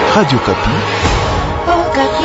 Radio Kapi. Oh, Kapi.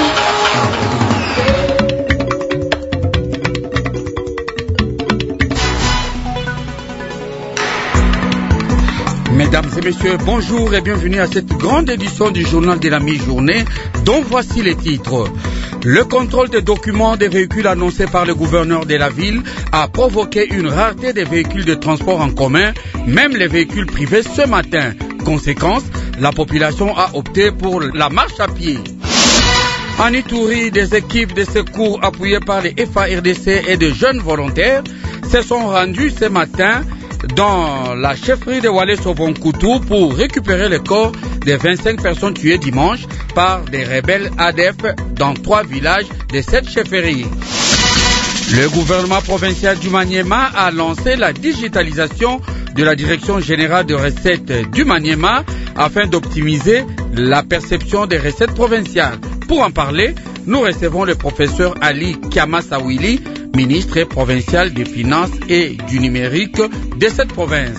Mesdames et messieurs, bonjour et bienvenue à cette grande édition du journal de la mi-journée, dont voici les titres. Le contrôle des documents des véhicules annoncés par le gouverneur de la ville a provoqué une rareté des véhicules de transport en commun, même les véhicules privés ce matin. Conséquence, la population a opté pour la marche à pied. En Ituri, des équipes de secours appuyées par les FARDC et de jeunes volontaires se sont rendues ce matin dans la chefferie de Walé-Sobonkoutou pour récupérer le corps des 25 personnes tuées dimanche par des rebelles ADF dans 3 villages de cette chefferie. Le gouvernement provincial du Maniema a lancé la digitalisation de la Direction générale de recettes du Maniema afin d'optimiser la perception des recettes provinciales. Pour en parler, nous recevons le professeur Ali Kiamasawili, ministre provincial des Finances et du Numérique de cette province.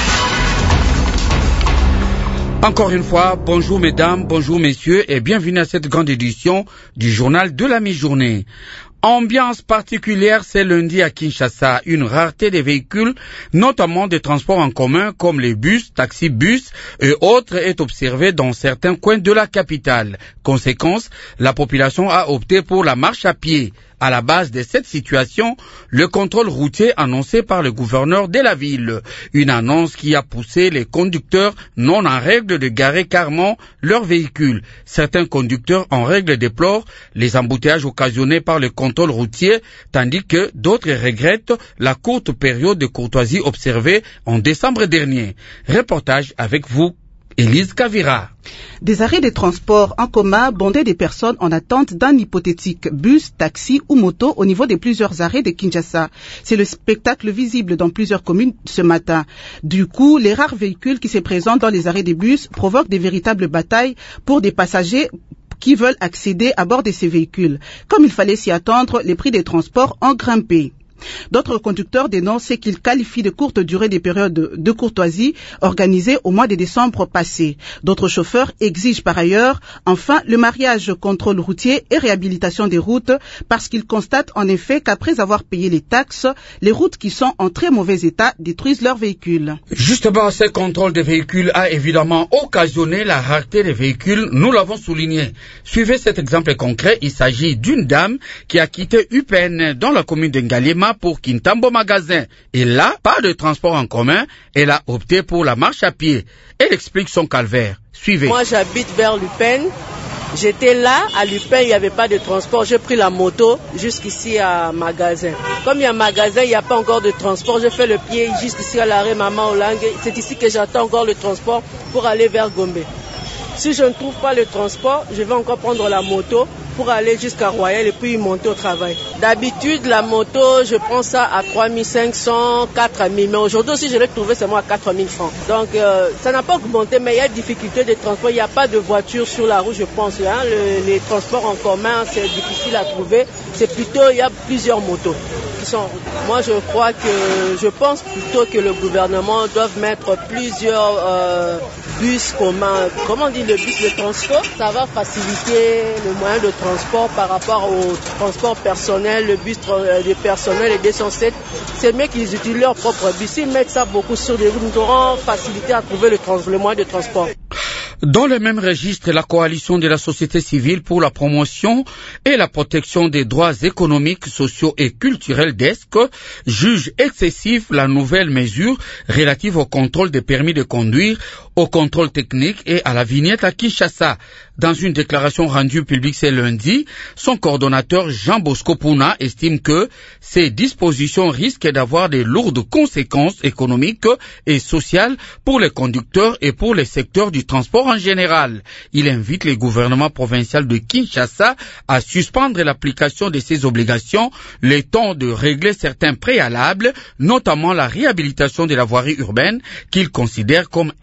Encore une fois, bonjour mesdames, bonjour messieurs et bienvenue à cette grande édition du journal de la mi-journée. Ambiance particulière ce lundi à Kinshasa, une rareté des véhicules, notamment des transports en commun comme les bus, taxis-bus et autres est observée dans certains coins de la capitale. Conséquence, la population a opté pour la marche à pied. À la base de cette situation, le contrôle routier annoncé par le gouverneur de la ville. Une annonce qui a poussé les conducteurs non en règle de garer carrément leurs véhicules. Certains conducteurs en règle déplorent les embouteillages occasionnés par le contrôle routier, tandis que d'autres regrettent la courte période de courtoisie observée en décembre dernier. Reportage avec vous, Élise Kavira. Des arrêts de transport en commun bondés des personnes en attente d'un hypothétique bus, taxi ou moto au niveau de plusieurs arrêts de Kinshasa. C'est le spectacle visible dans plusieurs communes ce matin. Du coup, les rares véhicules qui se présentent dans les arrêts des bus provoquent des véritables batailles pour des passagers qui veulent accéder à bord de ces véhicules. Comme il fallait s'y attendre, les prix des transports ont grimpé. D'autres conducteurs dénoncent ce qu'ils qualifient de courte durée des périodes de courtoisie organisées au mois de décembre passé. D'autres chauffeurs exigent par ailleurs, enfin, le mariage contrôle routier et réhabilitation des routes parce qu'ils constatent en effet qu'après avoir payé les taxes, les routes qui sont en très mauvais état détruisent leurs véhicules. Justement, ce contrôle des véhicules a évidemment occasionné la rareté des véhicules, nous l'avons souligné. Suivez cet exemple concret, il s'agit d'une dame qui a quitté UPN dans la commune de Ngaliema pour Kintambo Magasin. Et là, pas de transport en commun, elle a opté pour la marche à pied. Elle explique son calvaire. Suivez. Moi, j'habite vers Lupin. J'étais là, à Lupin, il n'y avait pas de transport. J'ai pris la moto jusqu'ici à Magasin. Comme il y a un magasin, il n'y a pas encore de transport. Je fais le pied jusqu'ici à l'arrêt Maman Olang. C'est ici que j'attends encore le transport pour aller vers Gombe. Si je ne trouve pas le transport, je vais encore prendre la moto pour aller jusqu'à Royal et puis monter au travail. D'habitude, la moto, je prends ça à 3500, 4000. Mais aujourd'hui aussi, je l'ai trouvé seulement à 4000 francs. Donc, ça n'a pas augmenté, mais il y a difficulté de transport. Il n'y a pas de voiture sur la route, je pense. Hein. Les transports en commun, c'est difficile à trouver. C'est plutôt, il y a plusieurs motos qui sont en route. Moi, je pense plutôt que le gouvernement doit mettre plusieurs bus communs. Comment on dit le bus de transport? Ça va faciliter le moyen de transport par rapport au transport personnel, le bus de personnel et 207. C'est mieux qu'ils utilisent leur propre bus. S'ils mettent ça beaucoup sur des routes, nous aurons facilité à trouver le moyen de transport. Dans le même registre, la coalition de la société civile pour la promotion et la protection des droits économiques, sociaux et culturels d'ESC juge excessif la nouvelle mesure relative au contrôle des permis de conduire, au contrôle technique et à la vignette à Kinshasa. Dans une déclaration rendue publique ce lundi, son coordonnateur Jean Bosco Pouna estime que ces dispositions risquent d'avoir de lourdes conséquences économiques et sociales pour les conducteurs et pour les secteurs du transport en général. Il invite le gouvernement provincial de Kinshasa à suspendre l'application de ces obligations, le temps de régler certains préalables, notamment la réhabilitation de la voirie urbaine qu'il considère comme indispensable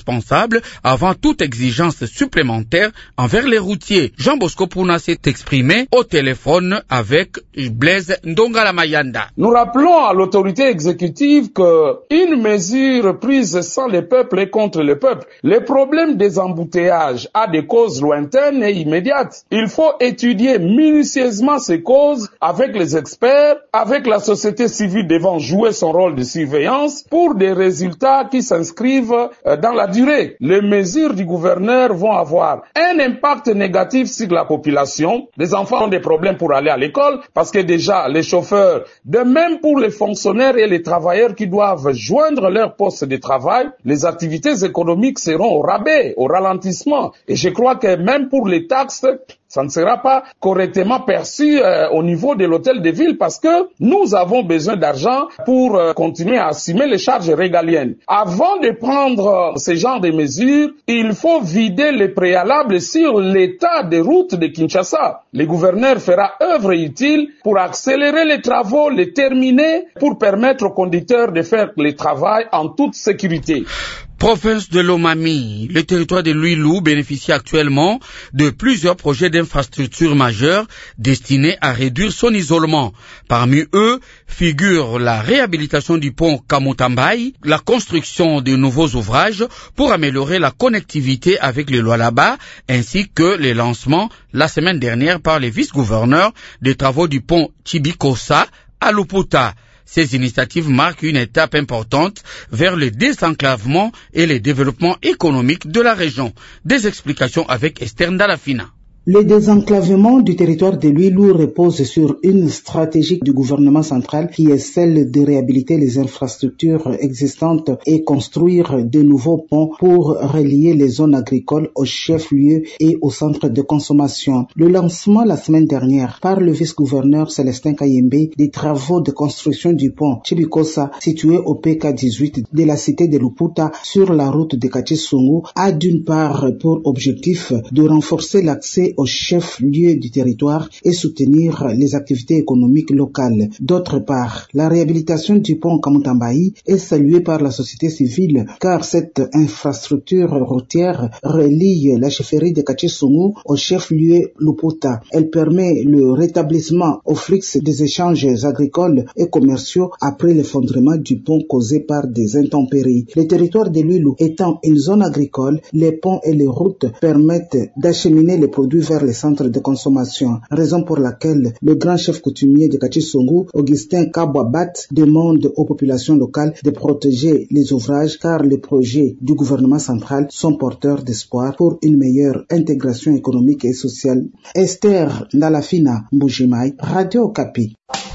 indispensable avant toute exigence supplémentaire envers les routiers. Jean Bosco Pouna s'est exprimé au téléphone avec Blaise Ndongala Mayanda. Nous rappelons à l'autorité exécutive que une mesure prise sans les peuples et contre les peuples. Le problème des embouteillages a des causes lointaines et immédiates. Il faut étudier minutieusement ces causes avec les experts, avec la société civile devant jouer son rôle de surveillance pour des résultats qui s'inscrivent dans la durée. Les mesures du gouverneur vont avoir un impact négatif sur la population. Les enfants ont des problèmes pour aller à l'école parce que déjà les chauffeurs, de même pour les fonctionnaires et les travailleurs qui doivent joindre leur poste de travail, les activités économiques seront au rabais, au ralentissement. Et je crois que même pour les taxes, ça ne sera pas correctement perçu au niveau de l'hôtel de ville parce que nous avons besoin d'argent pour continuer à assumer les charges régaliennes. Avant de prendre ce genre de mesures, il faut vider les préalables sur l'état des routes de Kinshasa. Le gouverneur fera œuvre utile pour accélérer les travaux, les terminer, pour permettre aux conducteurs de faire le travail en toute sécurité. Province de Lomami, le territoire de Luilou bénéficie actuellement de plusieurs projets d'infrastructures majeures destinés à réduire son isolement. Parmi eux figure la réhabilitation du pont Kamutambaï, la construction de nouveaux ouvrages pour améliorer la connectivité avec le Lualaba, ainsi que les lancements la semaine dernière par les vice-gouverneurs des travaux du pont Chibikosa à Luputa. Ces initiatives marquent une étape importante vers le désenclavement et le développement économique de la région. Des explications avec Esther Ndalafina. Le désenclavement du territoire de Luilou repose sur une stratégie du gouvernement central qui est celle de réhabiliter les infrastructures existantes et construire de nouveaux ponts pour relier les zones agricoles aux chefs-lieux et aux centres de consommation. Le lancement la semaine dernière par le vice-gouverneur Célestin Kayembe des travaux de construction du pont Chibikosa situé au PK 18 de la cité de Luputa sur la route de Kachisungu a d'une part pour objectif de renforcer l'accès au chef-lieu du territoire et soutenir les activités économiques locales. D'autre part, la réhabilitation du pont Kamutambaï est saluée par la société civile car cette infrastructure routière relie la chefferie de Kachisungu au chef-lieu Luputa. Elle permet le rétablissement au flux des échanges agricoles et commerciaux après l'effondrement du pont causé par des intempéries. Le territoire de Luilou étant une zone agricole, les ponts et les routes permettent d'acheminer les produits vers les centres de consommation, raison pour laquelle le grand chef coutumier de Kachisungu, Augustin Kabwabat, demande aux populations locales de protéger les ouvrages car les projets du gouvernement central sont porteurs d'espoir pour une meilleure intégration économique et sociale. Esther Ndalafina Mbujimai, Radio Okapi.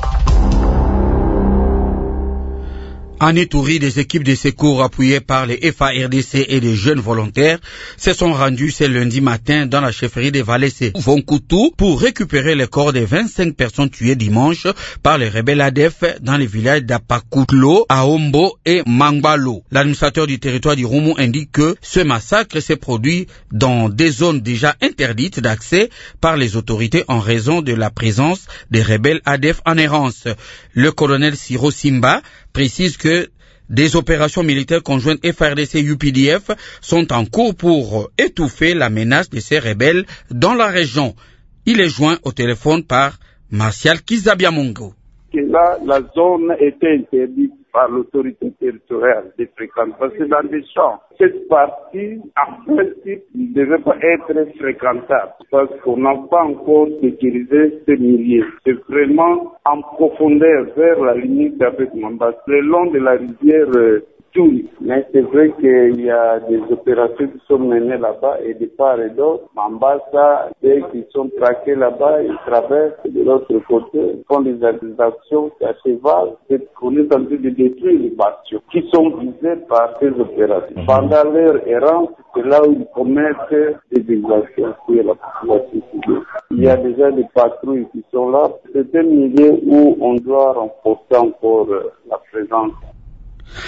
En Ituri, des équipes de secours appuyées par les FARDC et des jeunes volontaires se sont rendues ce lundi matin dans la chefferie de Valese Vonkutu pour récupérer les corps des 25 personnes tuées dimanche par les rebelles ADF dans les villages d'Apakutlo, Aombo et Mangbalo. L'administrateur du territoire du Rumu indique que ce massacre s'est produit dans des zones déjà interdites d'accès par les autorités en raison de la présence des rebelles ADF en errance. Le colonel Siro Simba précise que des opérations militaires conjointes FARDC-UPDF sont en cours pour étouffer la menace de ces rebelles dans la région. Il est joint au téléphone par Martial Kizabiamongo. Là, la zone était interdite par l'autorité territoriale des fréquentes. Parce que dans les champs, cette partie, en principe, ne devait pas être fréquentable. Parce qu'on n'a pas encore sécurisé ces milieux. C'est vraiment en profondeur vers la limite avec Mambasa, le long de la rivière Tchouli. Mais c'est vrai qu'il y a des opérations qui sont menées là-bas et de part et d'autre. Mambasa, dès qu'ils sont traqués là-bas, ils traversent de l'autre côté, ils font des actions à cheval, c'est qu'on est en train de détruire les bastions qui sont visés par ces opérations. Pendant leur errance, c'est là où ils commettent des exactions pour la population civile. Il y a déjà des patrouilles qui sont là. C'est un milieu où on doit renforcer encore la présence.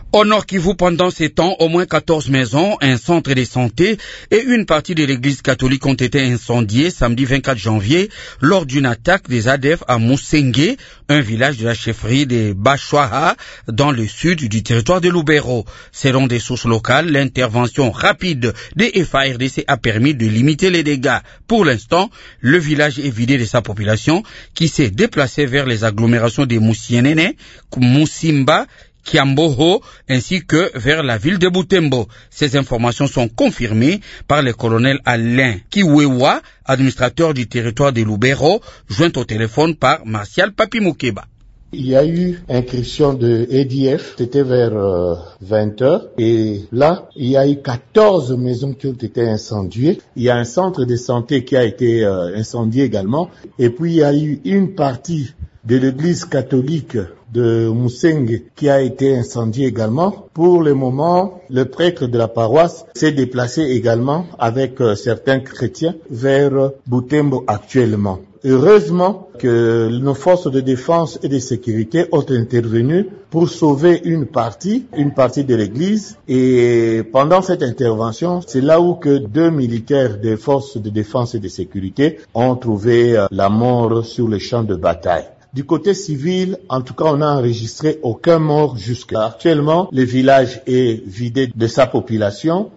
Au Nord Kivu, pendant ces temps, au moins 14 maisons, un centre de santé et une partie de l'église catholique ont été incendiées samedi 24 janvier lors d'une attaque des ADF à Musengue, un village de la chefferie de Bachwaha, dans le sud du territoire de Lubero. Selon des sources locales, l'intervention rapide des FARDC a permis de limiter les dégâts. Pour l'instant, le village est vidé de sa population qui s'est déplacée vers les agglomérations de Musienene, Musimba, Kiamboho, ainsi que vers la ville de Butembo. Ces informations sont confirmées par le colonel Alain Kiwewa, administrateur du territoire de Lubero, joint au téléphone par Martial Papimukeba. Il y a eu incursion de EDF, c'était vers 20h, et là, il y a eu 14 maisons qui ont été incendiées. Il y a un centre de santé qui a été incendié également, et puis il y a eu une partie de l'église catholique de Musengue qui a été incendiée également. Pour le moment, le prêtre de la paroisse s'est déplacé également avec certains chrétiens vers Butembo actuellement. Heureusement que nos forces de défense et de sécurité ont intervenu pour sauver une partie de l'église, et pendant cette intervention, c'est là où que 2 militaires des forces de défense et de sécurité ont trouvé la mort sur le champ de bataille. Du côté civil, en tout cas, on n'a enregistré aucun mort jusqu'à actuellement. Le village est vidé de sa population.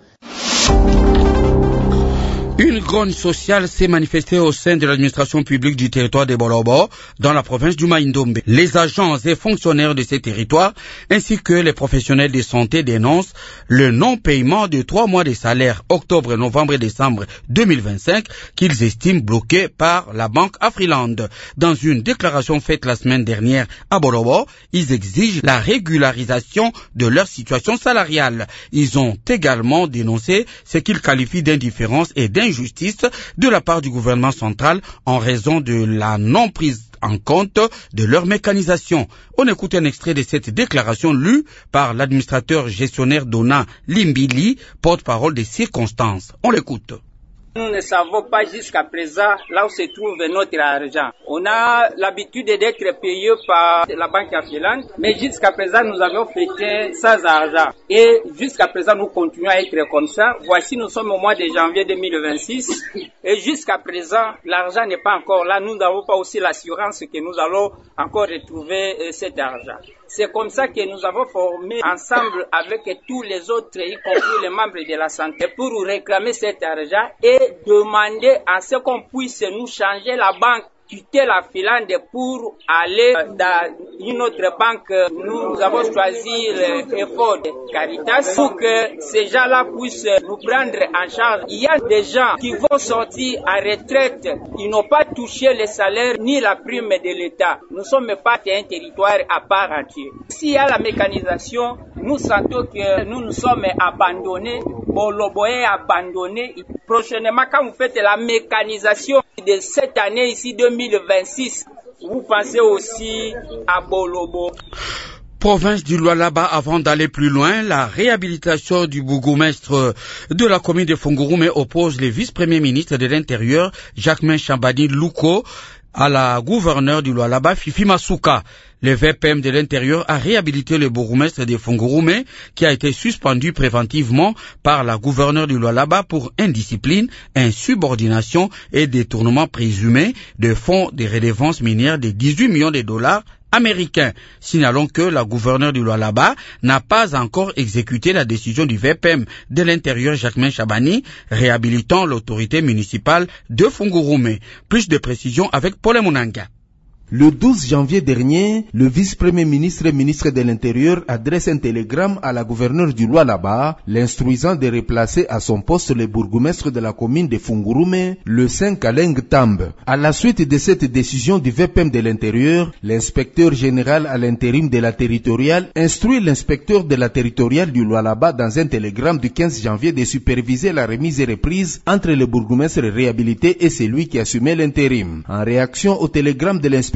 Une grogne sociale s'est manifestée au sein de l'administration publique du territoire de Bolobo, dans la province du Maïndombe. Les agents et fonctionnaires de ces territoires, ainsi que les professionnels de santé, dénoncent le non-paiement de 3 mois de salaire octobre, novembre et décembre 2025 qu'ils estiment bloqués par la Banque Afriland. Dans une déclaration faite la semaine dernière à Bolobo, ils exigent la régularisation de leur situation salariale. Ils ont également dénoncé ce qu'ils qualifient d'indifférence et d'injustice de la part du gouvernement central en raison de la non-prise en compte de leur mécanisation. On écoute un extrait de cette déclaration lue par l'administrateur gestionnaire Dona Limbili, porte-parole des circonstances. On l'écoute. Nous ne savons pas jusqu'à présent là où se trouve notre argent. On a l'habitude d'être payé par la Banque Afriland, mais jusqu'à présent nous avons fêté sans argent. Et jusqu'à présent nous continuons à être comme ça. Voici, nous sommes au mois de janvier 2026 et jusqu'à présent l'argent n'est pas encore là. Nous n'avons pas aussi l'assurance que nous allons encore retrouver cet argent. C'est comme ça que nous avons formé ensemble avec tous les autres, y compris les membres de la santé, pour réclamer cet argent et demander à ce qu'on puisse nous changer la banque, quitter la Finlande pour aller dans une autre banque. Nous avons choisi l'effort de Caritas pour que ces gens-là puissent nous prendre en charge. Il y a des gens qui vont sortir à retraite, ils n'ont pas touché le salaire ni la prime de l'État. Nous ne sommes pas un territoire à part entière. S'il y a la mécanisation, nous sentons que nous nous sommes abandonnés. Bolobo est abandonné. Prochainement, quand vous faites la mécanisation de cette année ici 2026, vous pensez aussi à Bolobo. Province du Lualaba, avant d'aller plus loin, la réhabilitation du bourgmestre de la commune de Fungurume oppose le vice-premier ministre de l'Intérieur, Jacquemain Chambani Louko, à la gouverneure du Lualaba, Fifi Masuka. Le VPM de l'Intérieur a réhabilité le bourgmestre de Fungurume qui a été suspendu préventivement par la gouverneure du Lualaba pour indiscipline, insubordination et détournement présumé de fonds de redevances minières de 18 millions de dollars américains. Signalons que la gouverneure du Lualaba n'a pas encore exécuté la décision du VPM de l'Intérieur Jacquemain Chabani réhabilitant l'autorité municipale de Fungurume. Plus de précisions avec Paul Munanga. Le 12 janvier dernier, le vice-premier ministre et ministre de l'Intérieur adresse un télégramme à la gouverneure du Lualaba, l'instruisant de replacer à son poste le bourgmestre de la commune de Fungurume, le Saint Kaleng Tambe. À la suite de cette décision du VPM de l'Intérieur, l'inspecteur général à l'intérim de la territoriale instruit l'inspecteur de la territoriale du Lualaba dans un télégramme du 15 janvier de superviser la remise et reprise entre le bourgmestre réhabilité et celui qui assumait l'intérim. En réaction au télégramme de l'inspecteur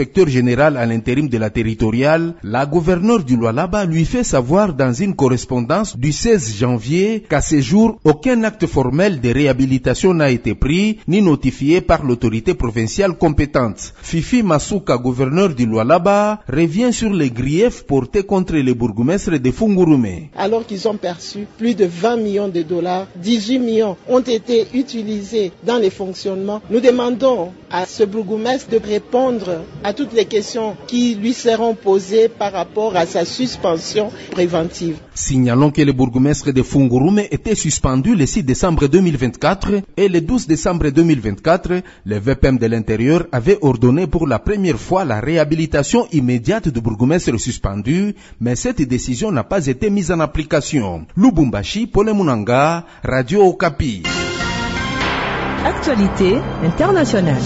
l'inspecteur général à l'intérim de la territoriale, la gouverneure du Lualaba lui fait savoir dans une correspondance du 16 janvier qu'à ce jour, aucun acte formel de réhabilitation n'a été pris ni notifié par l'autorité provinciale compétente. Fifi Masuka, gouverneur du Lualaba, revient sur les griefs portés contre les bourgmestres de Fungurume. Alors qu'ils ont perçu plus de 20 millions de dollars, 18 millions ont été utilisés dans les fonctionnements. Nous demandons à ce bourgmestre de répondre à toutes les questions qui lui seront posées par rapport à sa suspension préventive. Signalons que le bourgmestre de Fungurume était suspendu le 6 décembre 2024 et le 12 décembre 2024, le VPM de l'Intérieur avait ordonné pour la première fois la réhabilitation immédiate du bourgmestre suspendu, mais cette décision n'a pas été mise en application. Lubumbashi, Paul Munanga, Radio Okapi. Actualité internationale.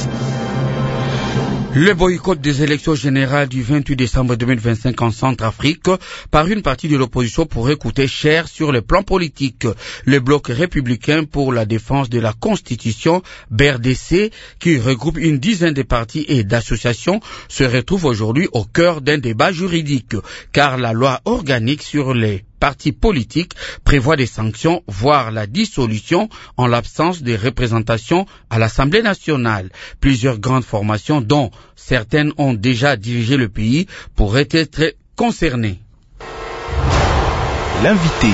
Le boycott des élections générales du 28 décembre 2025 en Centrafrique par une partie de l'opposition pourrait coûter cher sur le plan politique. Le bloc républicain pour la défense de la Constitution, BRDC, qui regroupe une dizaine de partis et d'associations, se retrouve aujourd'hui au cœur d'un débat juridique, car la loi organique sur les partis politiques prévoit des sanctions, voire la dissolution en l'absence de représentation à l'Assemblée nationale. Plusieurs grandes formations, dont certaines ont déjà dirigé le pays, pourraient être concernées. L'invité.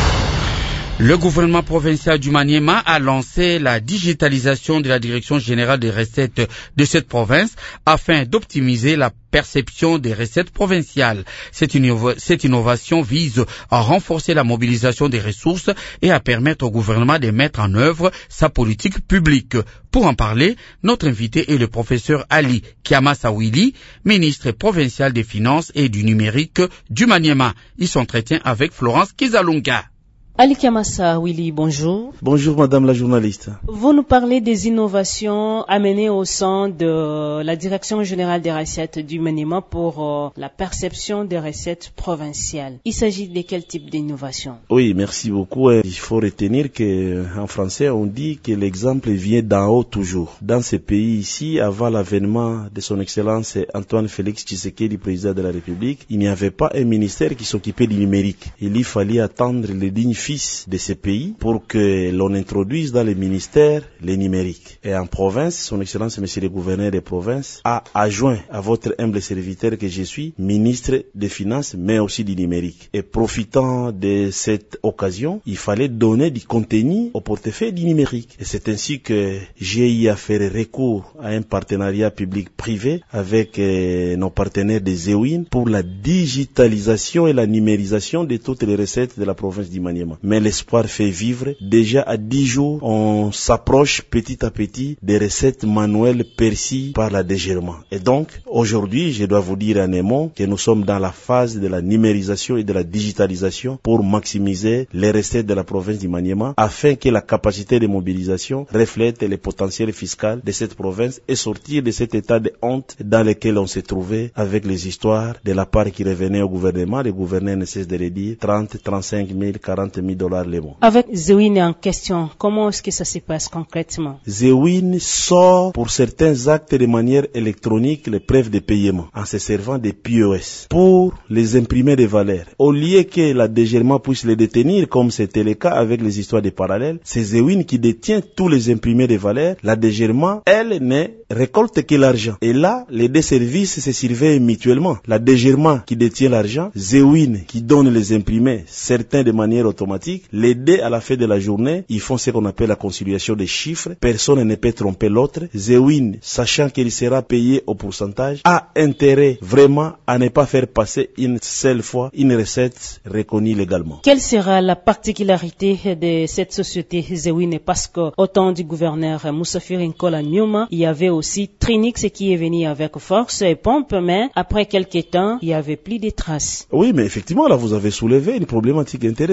Le gouvernement provincial du Maniema a lancé la digitalisation de la direction générale des recettes de cette province afin d'optimiser la perception des recettes provinciales. Cette innovation vise à renforcer la mobilisation des ressources et à permettre au gouvernement de mettre en œuvre sa politique publique. Pour en parler, notre invité est le professeur Ali Kiamasawili, ministre provincial des Finances et du Numérique du Maniema. Il s'entretient avec Florence Kizalunga. Ali Kiamasawili, bonjour. Bonjour madame la journaliste. Vous nous parlez des innovations amenées au sein de la Direction générale des recettes du Maniema pour la perception des recettes provinciales. Il s'agit de quel type d'innovation? Oui, merci beaucoup. Il faut retenir qu'en français on dit que l'exemple vient d'en haut toujours. Dans ce pays ici, avant l'avènement de son excellence Antoine Félix Tshisekedi, président de la République, il n'y avait pas un ministère qui s'occupait du numérique. Il fallait attendre les dignes fils de ce pays pour que l'on introduise dans les ministères les numériques. Et en province, son excellence monsieur le gouverneur des provinces a adjoint à votre humble serviteur que je suis, ministre des Finances, mais aussi du numérique. Et profitant de cette occasion, il fallait donner du contenu au portefeuille du numérique. Et c'est ainsi que j'ai eu à faire recours à un partenariat public-privé avec nos partenaires de Zewin pour la digitalisation et la numérisation de toutes les recettes de la province du Maniema. Mais l'espoir fait vivre. Déjà à 10 jours, on s'approche petit à petit des recettes manuelles perçues par la DGRMA. Et donc, aujourd'hui, je dois vous dire en un mot que nous sommes dans la phase de la numérisation et de la digitalisation pour maximiser les recettes de la province du Maniema afin que la capacité de mobilisation reflète le potentiel fiscal de cette province et sortir de cet état de honte dans lequel on s'est trouvé avec les histoires de la part qui revenait au gouvernement. Le gouverneur ne cesse de le dire, 30, 35 000, 40 000 $ les mois. Avec Zewin en question, comment est-ce que ça se passe concrètement? Zewin sort pour certains actes de manière électronique les preuves de paiement en se servant des POS pour les imprimer des valeurs. Au lieu que la DGRMA puisse les détenir comme c'était le cas avec les histoires des parallèles, c'est Zewin qui détient tous les imprimés des valeurs. La DGRMA, elle, ne récolte que l'argent. Et là, les deux services se surveillent mutuellement. La DGRMA qui détient l'argent, Zewin qui donne les imprimés, certains de manière automatique. Les deux, à la fin de la journée, ils font ce qu'on appelle la conciliation des chiffres. Personne ne peut tromper l'autre. Zewin, sachant qu'il sera payé au pourcentage, a intérêt vraiment à ne pas faire passer une seule fois une recette reconnue légalement. Quelle sera la particularité de cette société Zewin? Parce que au temps du gouverneur Moussafiri Nkola Nyuma, il y avait aussi Trinix qui est venu avec force et pompe, mais après quelques temps, il n'y avait plus de traces. Oui, mais effectivement, là, vous avez soulevé une problématique intéressante.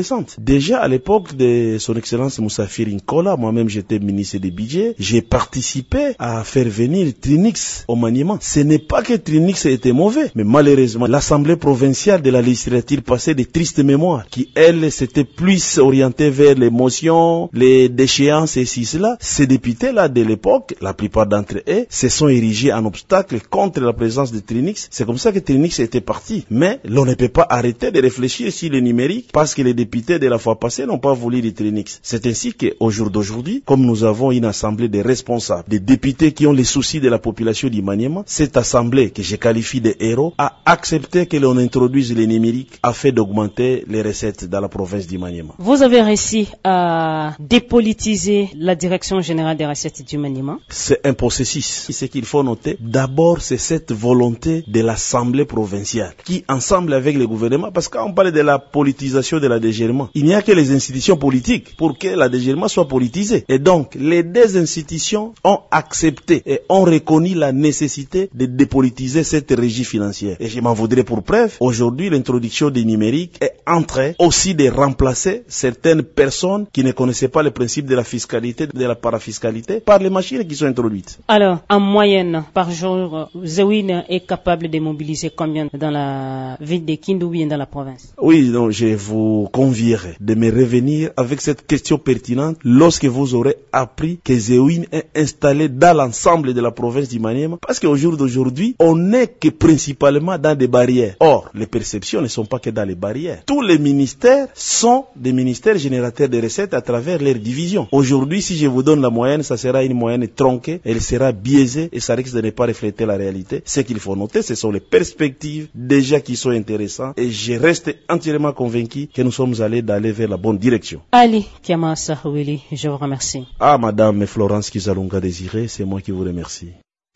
Déjà à l'époque de son excellence Moussafir Nkola, moi-même j'étais ministre des budgets, j'ai participé à faire venir Trinix au Maniema. Ce n'est pas que Trinix était mauvais, mais malheureusement l'Assemblée provinciale de la législature passait des tristes mémoires, qui elle s'était plus orientée vers les motions, les déchéances et cela. Ces députés-là de l'époque, la plupart d'entre eux, se sont érigés en obstacle contre la présence de Trinix. C'est comme ça que Trinix était parti. Mais l'on ne peut pas arrêter de réfléchir sur le numérique parce que les députés de la fois passée n'ont pas voulu de Trinix. C'est ainsi qu'au jour d'aujourd'hui, comme nous avons une assemblée de responsables, des députés qui ont les soucis de la population du Maniema, cette assemblée que je qualifie de héros a accepté que l'on introduise le numérique afin d'augmenter les recettes dans la province du Maniema. Vous avez réussi à dépolitiser la direction générale des recettes du Maniema? C'est un processus. Ce qu'il faut noter, d'abord, c'est cette volonté de l'Assemblée provinciale qui, ensemble avec le gouvernement, parce qu'on parle de la politisation de la DGRMA, il n'y a que les institutions politiques pour que la DGRMA soit politisée. Et donc, les deux institutions ont accepté et ont reconnu la nécessité de dépolitiser cette régie financière. Et je m'en voudrais pour preuve, aujourd'hui, l'introduction du numérique est en train aussi de remplacer certaines personnes qui ne connaissaient pas le principe de la fiscalité, de la parafiscalité, par les machines qui sont introduites. Alors, en moyenne, par jour, Zewin est capable de mobiliser combien dans la ville de Kindu ou bien dans la province? Oui, donc je vous convierai de me revenir avec cette question pertinente lorsque vous aurez appris que Zewin est installé dans l'ensemble de la province du Maniema, parce qu'au jour d'aujourd'hui, on n'est que principalement dans des barrières. Or, les perceptions ne sont pas que dans les barrières. Tous les ministères sont des ministères générateurs de recettes à travers leurs divisions. Aujourd'hui, si je vous donne la moyenne, ça sera une moyenne tronquée, elle sera biaisée et ça risque de ne pas refléter la réalité. Ce qu'il faut noter, ce sont les perspectives déjà qui sont intéressantes et je reste entièrement convaincu que nous sommes allés d'aller vers la bonne direction. Ali Kiama Sahouili, je vous remercie. Ah, Madame Florence Kizalunga Désiré, c'est moi qui vous remercie.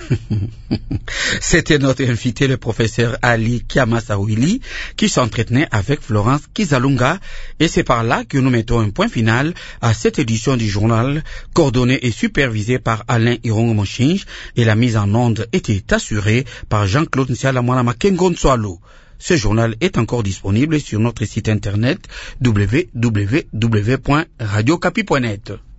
C'était notre invité, le professeur Ali Kiamasawili, qui s'entretenait avec Florence Kizalunga. Et c'est par là que nous mettons un point final à cette édition du journal, coordonnée et supervisée par Alain Irongo-Mochinge, et la mise en onde était assurée par Jean-Claude Nsiala-Mwanama Kengon-Swalo. Ce journal est encore disponible sur notre site internet www.radiocapi.net.